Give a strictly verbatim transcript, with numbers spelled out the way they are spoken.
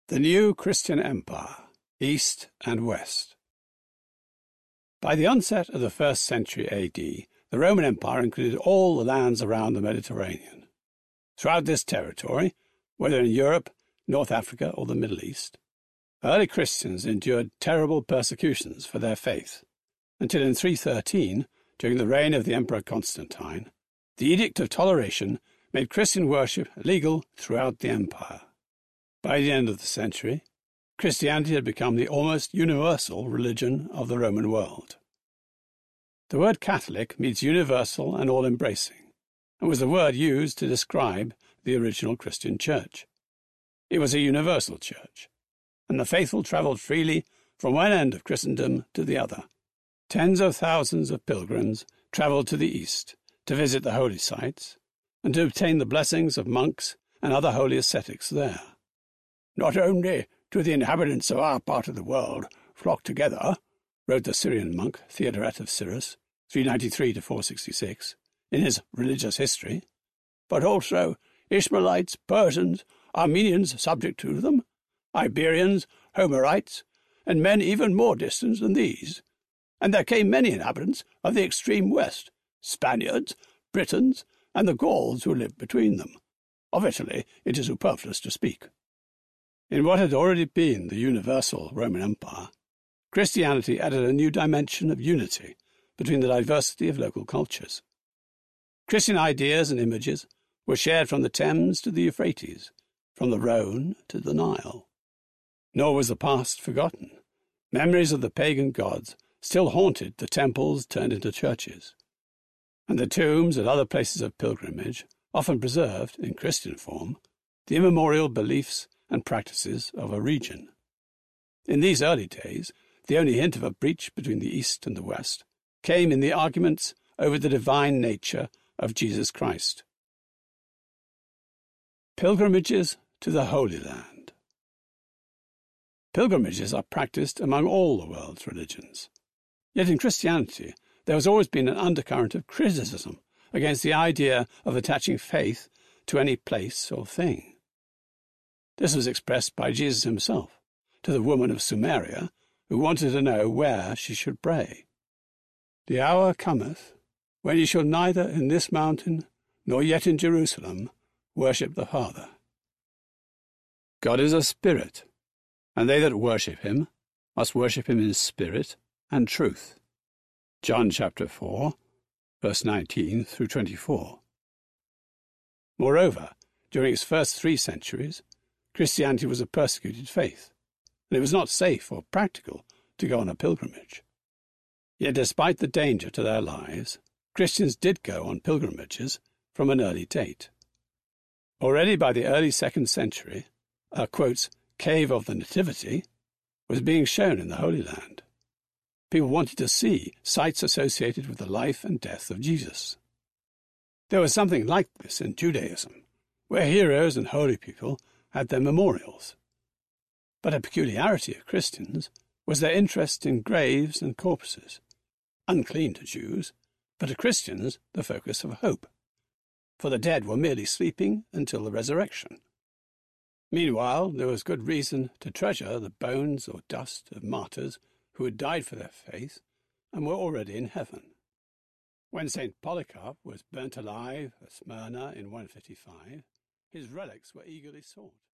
The new Christian Empire, East and West. By the onset of the first century A D, the Roman Empire included all the lands around the Mediterranean. Throughout this territory, whether in Europe, North Africa, or the Middle East, early Christians endured terrible persecutions for their faith, until in three thirteen, during the reign of the Emperor Constantine, the Edict of Toleration made Christian worship legal throughout the empire. By the end of the century, Christianity had become the almost universal religion of the Roman world. The word Catholic means universal and all-embracing, and was the word used to describe the original Christian church. It was a universal church, and the faithful travelled freely from one end of Christendom to the other. Tens of thousands of pilgrims travelled to the east to visit the holy sites and to obtain the blessings of monks and other holy ascetics there. Not only do the inhabitants of our part of the world flock together, wrote the Syrian monk Theodoret of Cyrus, three ninety-three to four sixty-six, in his Religious History, but also Ishmaelites, Persians, Armenians subject to them, Iberians, Homerites, and men even more distant than these. And there came many inhabitants of the extreme west, Spaniards, Britons, and the Gauls who lived between them. Of Italy it is superfluous to speak. In what had already been the universal Roman Empire, Christianity added a new dimension of unity between the diversity of local cultures. Christian ideas and images were shared from the Thames to the Euphrates, from the Rhone to the Nile. Nor was the past forgotten. Memories of the pagan gods still haunted the temples turned into churches, and the tombs and other places of pilgrimage often preserved, in Christian form, the immemorial beliefs and practices of a region. In these early days, the only hint of a breach between the East and the West came in the arguments over the divine nature of Jesus Christ. Pilgrimages to the Holy Land. Pilgrimages are practiced among all the world's religions. Yet in Christianity there has always been an undercurrent of criticism against the idea of attaching faith to any place or thing. This was expressed by Jesus himself to the woman of Samaria, who wanted to know where she should pray. The hour cometh, when ye shall neither in this mountain, nor yet in Jerusalem, worship the Father. God is a spirit, and they that worship him must worship him in spirit and truth. John chapter four, verse nineteen through twenty-four. Moreover, during its first three centuries, Christianity was a persecuted faith, and it was not safe or practical to go on a pilgrimage. Yet despite the danger to their lives, Christians did go on pilgrimages from an early date. Already by the early second century, a, quotes, cave of the Nativity was being shown in the Holy Land. People wanted to see sites associated with the life and death of Jesus. There was something like this in Judaism, where heroes and holy people had their memorials. But a peculiarity of Christians was their interest in graves and corpses, unclean to Jews, but to Christians the focus of hope, for the dead were merely sleeping until the resurrection. Meanwhile, there was good reason to treasure the bones or dust of martyrs who had died for their faith and were already in heaven. When Saint Polycarp was burnt alive at Smyrna in one fifty-five, his relics were eagerly sought.